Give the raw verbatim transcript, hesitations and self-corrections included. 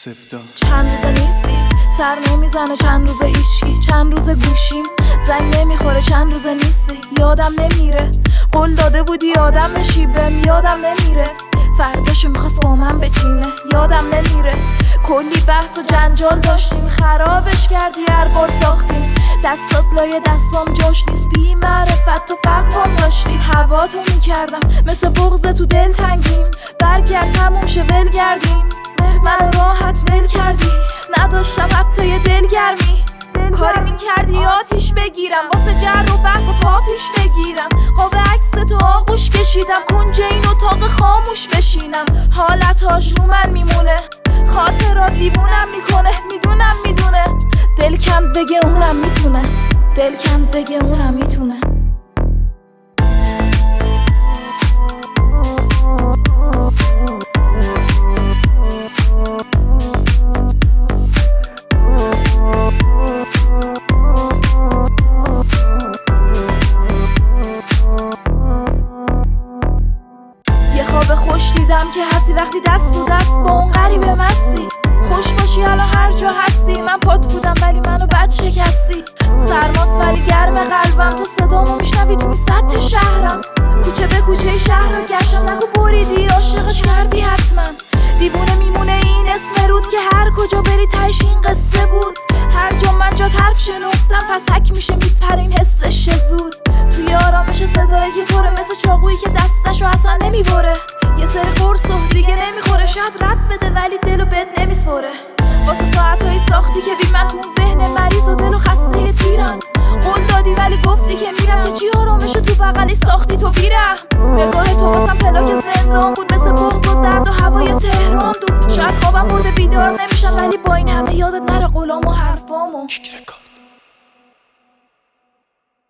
سفتا. چند روزه نیستی، سر نمیزنه چند روزه هیچکی، چند روزه گوشیم زنگ نمیخوره چند روزه نیستی، یادم نمیره قول داده بودی آدم بشی بهم یادم نمیره، فرداشو میخواست با من بچینه یادم نمیره، کلی بحث و جنجال داشتیم خرابش کردی هر بار ساختیم، دستات لای دستام جاش نیست، بی معرفت تو فقرم داشتی، هوا تو میکردم مثل بغض تو دل تنگیم، برگرد تموم شه ول گردیم، منو راحت ول کردی نداشتم حتی یه دلگرمی، کاری میکردی آتیش بگیرم واسه جر و بحث و پا پیش بگیرم، قاب عکس تو آغوش کشیدم کنج این اتاق خاموش بشینم، حالتهاش رو من میمونه خاطرات دیوونم میکنه، میدونم میدونه دل کند بگه اونم میتونه، دل کند بگه اونم میتونه. خواب خوش دیدم که هستی وقتی دست تو دست با اون غریبه مستی، خوش باشی الان هر جا هستی، من پات بودم ولی منو بد شکستی، سرماست ولی گرم قلبم، تو صدامو میشنوی توی سطح شهرم، کوچه به کوچه شهر رو گشتم نگو بریدی عاشقش کردی حتما، دیوونه میمونه این اسم رود که هر کجا بری تهش این قصه بود، هر جا من جات حرف شنفتم پس حک میشه میپره این حسش زود، توی آرامش صدایی که پره مثل چاقویی که دستشو اصلا نمیبره، یه سری قرص و دیگه نمیخوره شاید رد بده ولی دلو بد نمیسپره، واسه ساعتایی ساختی که بی من تو ذهن مریض و دلو خسته تیرم، قول دادی ولی گفتی که میرم که چی آرامشو تو بغلی ساختی تو بیرم، نگاه تو واسم پلاک زندان بود مثل بغض و درد و هوای تهران دود، شاید خوابم برده بیدار نمیشم ولی با این همه یادت نره قولام و حرفامو.